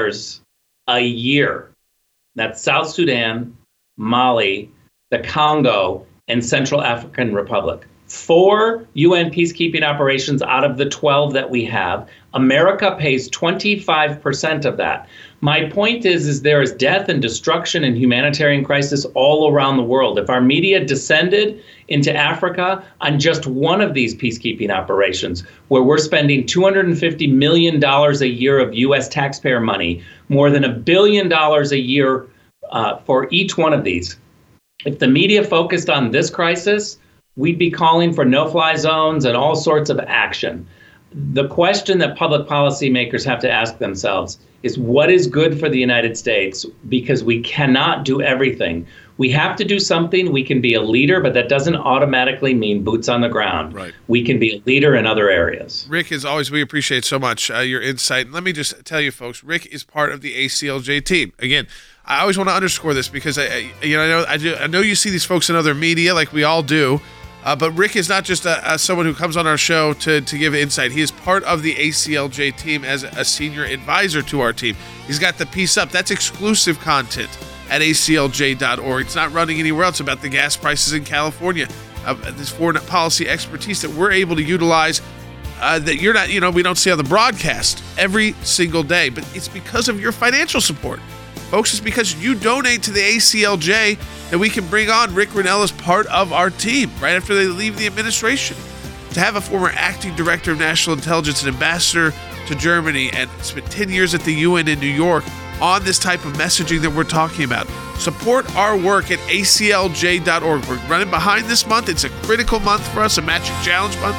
a year. That's South Sudan, Mali, the Congo, and Central African Republic. 4 UN peacekeeping operations out of the 12 that we have. America pays 25% of that. My point is there is death and destruction and humanitarian crisis all around the world. If our media descended into Africa on just one of these peacekeeping operations, where we're spending $250 million a year of U.S. taxpayer money, more than $1 billion a year for each one of these. If the media focused on this crisis, we'd be calling for no-fly zones and all sorts of action. The question that public policymakers have to ask themselves is what is good for the United States, because we cannot do everything. We have to do something. We can be a leader, but that doesn't automatically mean boots on the ground. Right. We can be a leader in other areres. Rick, as always, we appreciate so much your insight. And let me just tell you, folks, Rick is part of the ACLJ team. Again, I always want to underscore this because I know you see these folks in other media, like we all do. But Rick is not just someone who comes on our show to give insight. He is part of the ACLJ team as a senior advisor to our team. He's got the Piece Up. That's exclusive content at aclj.org. It's not running anywhere else about the gas prices in California. This foreign policy expertise that we're able to utilize that you're not, we don't see on the broadcast every single day. But it's because of your financial support. Folks, it's because you donate to the ACLJ that we can bring on Rick Grenell as part of our team right after they leave the administration. To have a former acting director of national intelligence and ambassador to Germany and spent 10 years at the UN in New York on this type of messaging that we're talking about. Support our work at aclj.org. We're running behind this month. It's a critical month for us, a matching challenge month.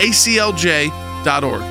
aclj.org.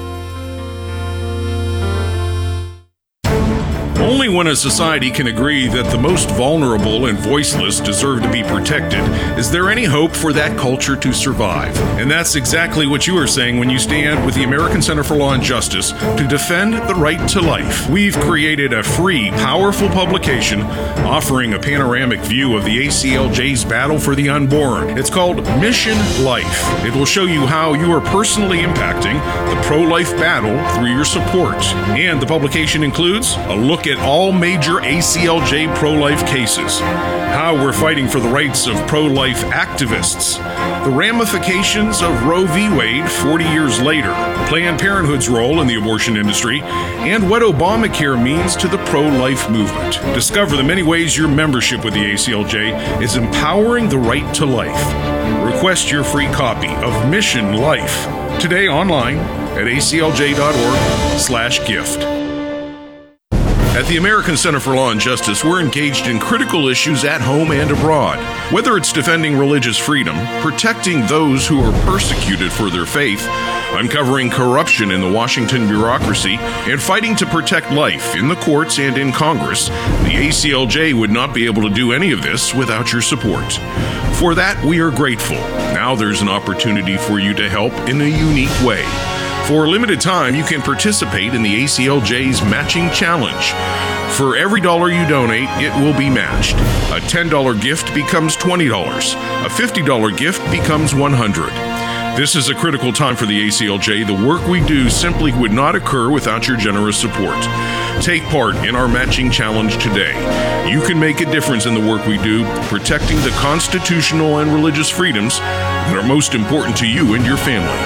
Only when a society can agree that the most vulnerable and voiceless deserve to be protected is there any hope for that culture to survive. And that's exactly what you are saying when you stand with the American Center for Law and Justice to defend the right to life. We've created a free, powerful publication offering a panoramic view of the ACLJ's battle for the unborn. It's called Mission Life. It will show you how you are personally impacting the pro-life battle through your support. And the publication includes a look at all major ACLJ pro-life cases, how we're fighting for the rights of pro-life activists, the ramifications of Roe v. Wade 40 years later, Planned Parenthood's role in the abortion industry, and what Obamacare means to the pro-life movement. Discover the many ways your membership with the ACLJ is empowering the right to life. Request your free copy of Mission Life today online at aclj.org/gift. At the American Center for Law and Justice, we're engaged in critical issues at home and abroad. Whether it's defending religious freedom, protecting those who are persecuted for their faith, uncovering corruption in the Washington bureaucracy, and fighting to protect life in the courts and in Congress, the ACLJ would not be able to do any of this without your support. For that, we are grateful. Now there's an opportunity for you to help in a unique way. For a limited time, you can participate in the ACLJ's Matching Challenge. For every dollar you donate, it will be matched. A $10 gift becomes $20. A $50 gift becomes $100. This is a critical time for the ACLJ. The work we do simply would not occur without your generous support. Take part in our Matching Challenge today. You can make a difference in the work we do, protecting the constitutional and religious freedoms that are most important to you and your family.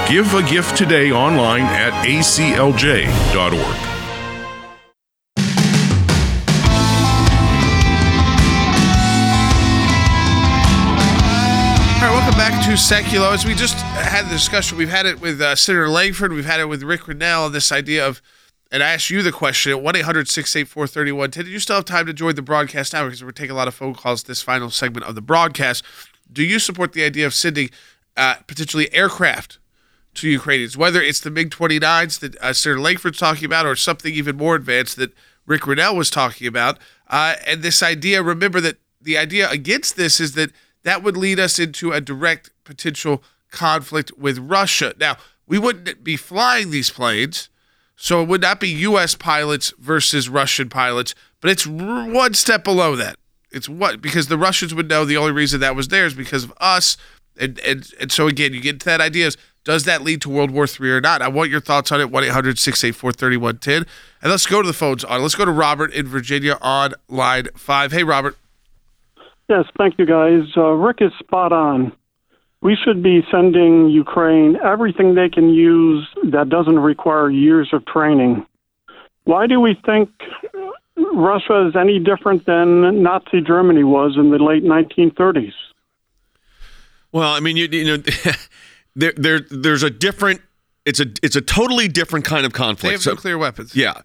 Give a gift today online at aclj.org. Welcome back to Seculo. As we just had the discussion, we've had it with Senator Langford, we've had it with Rick Grenell, this idea of, and I asked you the question at 1-800-684-3110. Did you still have time to join the broadcast now? Because we're taking a lot of phone calls this final segment of the broadcast. Do you support the idea of sending potentially aircraft to Ukrainians, whether it's the MiG-29s that Senator Langford's talking about or something even more advanced that Rick Grenell was talking about? And this idea, remember that the idea against this is that would lead us into a direct potential conflict with Russia. Now, we wouldn't be flying these planes, so it would not be U.S. pilots versus Russian pilots, but it's one step below that. It's what, because the Russians would know the only reason that was there is because of us. And so, again, you get into that idea is, does that lead to World War III or not? I want your thoughts on it, 1-800-684-3110. And let's go to the phones. Let's go to Robert in Virginia on line 5. Hey, Robert. Yes, thank you, guys. Rick is spot on. We should be sending Ukraine everything they can use that doesn't require years of training. Why do we think Russia is any different than Nazi Germany was in the late 1930s? Well, I mean, you know, there's a different. It's a totally different kind of conflict. They have nuclear weapons. Yeah.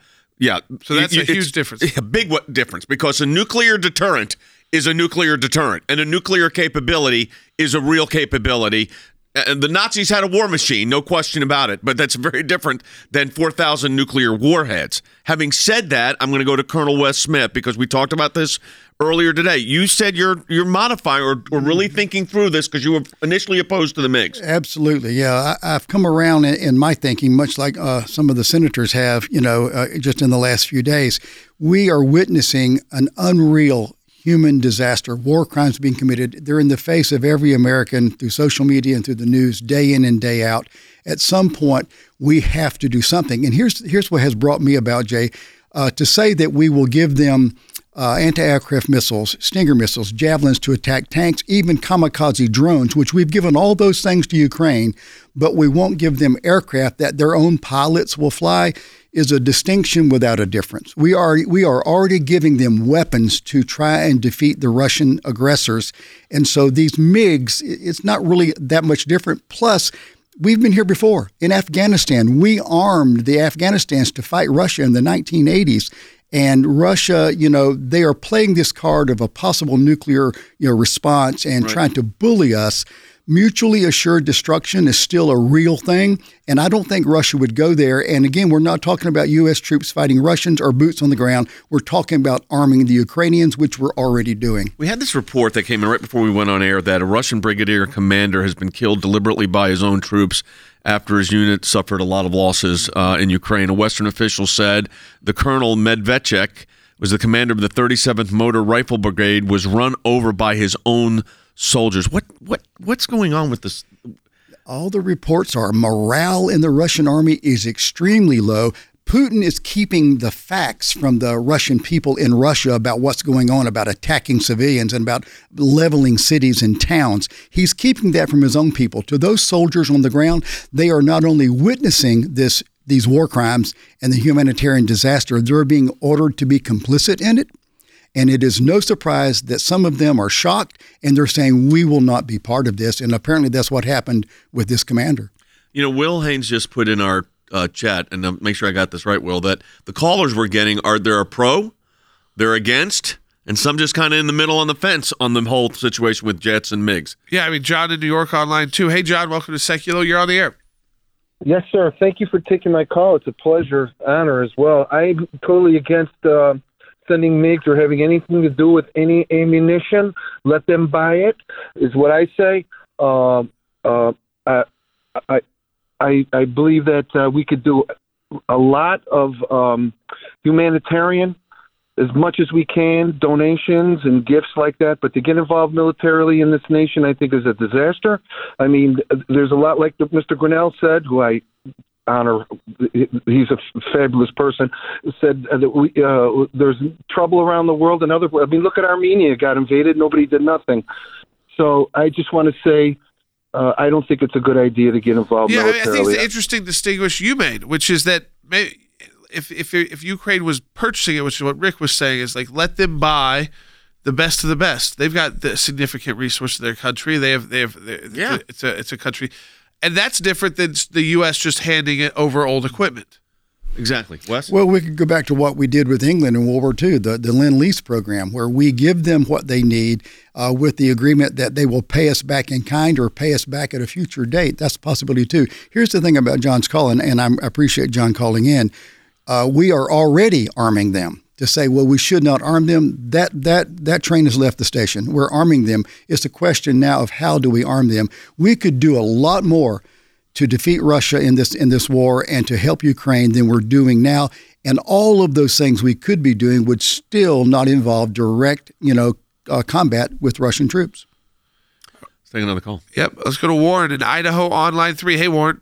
So that's a huge difference. A big difference, because a nuclear deterrent is a nuclear deterrent, and a nuclear capability is a real capability. The Nazis had a war machine, no question about it, but that's very different than 4,000 nuclear warheads. Having said that, I'm going to go to Colonel Wes Smith, because we talked about this earlier today. You said you're modifying or really thinking through this because you were initially opposed to the MiGs. Absolutely, yeah. I've come around in my thinking, much like some of the senators have, just in the last few days. We are witnessing an unreal human disaster, war crimes being committed. They're in the face of every American through social media and through the news, day in and day out. At some point, we have to do something. And here's what has brought me about, Jay, to say that we will give them anti-aircraft missiles, Stinger missiles, javelins to attack tanks, even kamikaze drones, which we've given all those things to Ukraine, but we won't give them aircraft that their own pilots will fly, is a distinction without a difference. We are already giving them weapons to try and defeat the Russian aggressors. And so these MiGs, it's not really that much different. Plus, we've been here before. In Afghanistan, we armed the Afghanistans to fight Russia in the 1980s. And Russia, they are playing this card of a possible nuclear, response and trying to bully us. Mutually assured destruction is still a real thing, and I don't think Russia would go there. And again, we're not talking about U.S. troops fighting Russians or boots on the ground. We're talking about arming the Ukrainians, which we're already doing. We had this report that came in right before we went on air that a Russian brigadier commander has been killed deliberately by his own troops after his unit suffered a lot of losses in Ukraine. A Western official said the Colonel Medvedchuk was the commander of the 37th Motor Rifle Brigade, was run over by his own soldiers. What's going on with this? All the reports are morale in the Russian army is extremely low. Putin is keeping the facts from the Russian people in Russia about what's going on, about attacking civilians and about leveling cities and towns. He's keeping that from his own people. To those soldiers on the ground, they are not only witnessing these war crimes and the humanitarian disaster, they're being ordered to be complicit in it. And it is no surprise that some of them are shocked and they're saying, we will not be part of this. And apparently that's what happened with this commander. Will Haynes just put in our chat, and make sure I got this right, Will, that the callers we're getting are they're pro, they're against, and some just kind of in the middle on the fence on the whole situation with jets and MiGs. Yeah, John in New York online too. Hey, John, welcome to Seculo. You're on the air. Yes, sir. Thank you for taking my call. It's a pleasure, honor as well. I'm totally against sending MiGs or having anything to do with any ammunition. Let them buy it, is what I say. I believe that we could do a lot of humanitarian, as much as we can, donations and gifts like that. But to get involved militarily in this nation, I think is a disaster. I mean, there's a lot, like Mr. Grenell said, who I honor, he's a fabulous person, said that there's trouble around the world. Look at Armenia, got invaded, nobody did nothing. So I just want to say, I don't think it's a good idea to get involved militarily. I think it's an interesting distinguish you made, which is that maybe if Ukraine was purchasing it, which is what Rick was saying, is like let them buy the best of the best. They've got the significant resources in their country. It's a country, and that's different than the U.S. just handing it over old equipment. Exactly. Wes? Well, we could go back to what we did with England in World War II, the Lend-Lease program, where we give them what they need with the agreement that they will pay us back in kind or pay us back at a future date. That's a possibility, too. Here's the thing about John's call, and I appreciate John calling in. We are already arming them. To say, well, we should not arm them, that train has left the station. We're arming them. It's a question now of how do we arm them. We could do a lot more to defeat Russia in this war and to help Ukraine than we're doing now. And all of those things we could be doing would still not involve direct, combat with Russian troops. Let's take another call. Yep. Let's go to Warren in Idaho on line 3. Hey, Warren.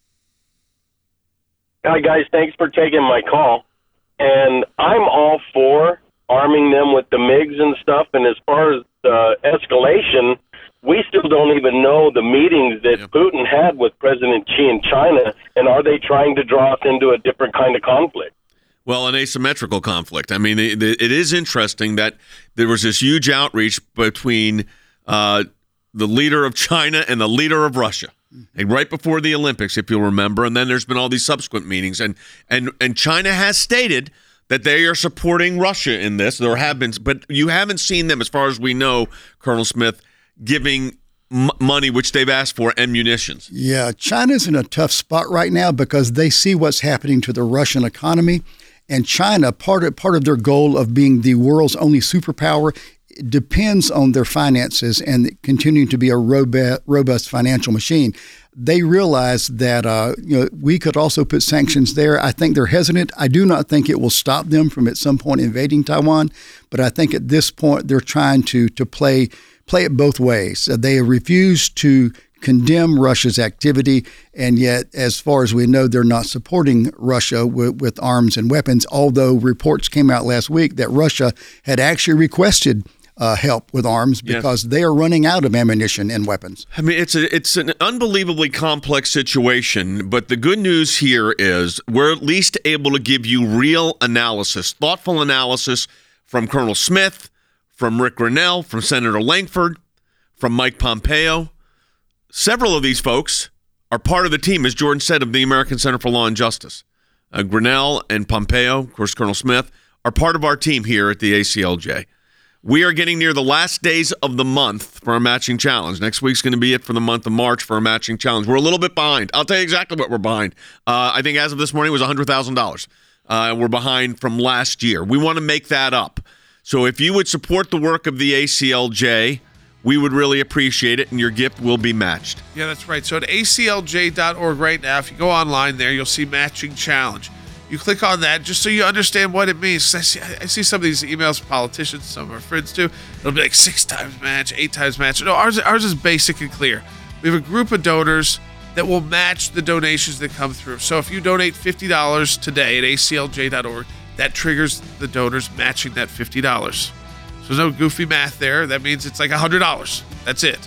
Hi, guys. Thanks for taking my call. And I'm all for arming them with the MiGs and stuff. And as far as the escalation, we still don't even know the meetings that Putin had with President Xi in China, and are they trying to draw us into a different kind of conflict? Well, an asymmetrical conflict. I mean, it is interesting that there was this huge outreach between the leader of China and the leader of Russia, and right before the Olympics, if you'll remember, and then there's been all these subsequent meetings, and China has stated that they are supporting Russia in this. There have been, but you haven't seen them, as far as we know, Colonel Smith, giving money, which they've asked for, and munitions. Yeah, China's in a tough spot right now because they see what's happening to the Russian economy. And China, part of their goal of being the world's only superpower, depends on their finances and continuing to be a robust financial machine. They realize that we could also put sanctions there. I think they're hesitant. I do not think it will stop them from at some point invading Taiwan, but I think at this point they're trying to play it both ways. They refuse to condemn Russia's activity, and yet, as far as we know, they're not supporting Russia with arms and weapons, although reports came out last week that Russia had actually requested help with arms because they are running out of ammunition and weapons. I mean, it's an unbelievably complex situation, but the good news here is we're at least able to give you real analysis, thoughtful analysis from Colonel Smith, from Rick Grinnell, from Senator Langford, from Mike Pompeo. Several of these folks are part of the team, as Jordan said, of the American Center for Law and Justice. Grinnell and Pompeo, of course, Colonel Smith, are part of our team here at the ACLJ. We are getting near the last days of the month for our matching challenge. Next week's going to be it for the month of March for our matching challenge. We're a little bit behind. I'll tell you exactly what we're behind. I think as of this morning it was $100,000. We're behind from last year. We want to make that up. So if you would support the work of the ACLJ, we would really appreciate it, and your gift will be matched. Yeah, that's right. So at aclj.org right now, if you go online there, you'll see Matching Challenge. You click on that just so you understand what it means. I see some of these emails from politicians, some of our friends too. It'll be like 6 times match, 8 times match. No, ours is basic and clear. We have a group of donors that will match the donations that come through. So if you donate $50 today at aclj.org, that triggers the donors matching that $50. So there's no goofy math there. That means it's like $100. That's it.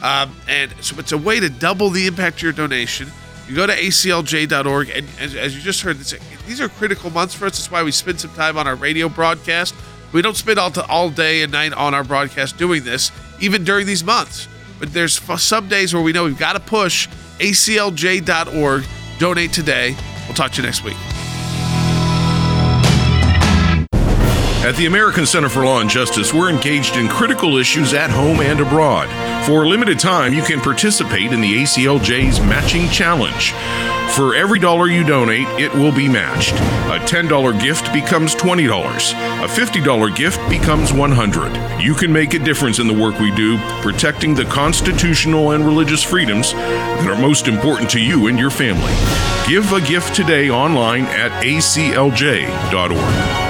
And so it's a way to double the impact of your donation. You go to aclj.org, and as you just heard, these are critical months for us. That's why we spend some time on our radio broadcast. We don't spend all day and night on our broadcast doing this, even during these months. But there's some days where we know we've got to push. aclj.org. Donate today. We'll talk to you next week. At the American Center for Law and Justice, we're engaged in critical issues at home and abroad. For a limited time, you can participate in the ACLJ's Matching Challenge. For every dollar you donate, it will be matched. A $10 gift becomes $20. A $50 gift becomes $100. You can make a difference in the work we do, protecting the constitutional and religious freedoms that are most important to you and your family. Give a gift today online at aclj.org.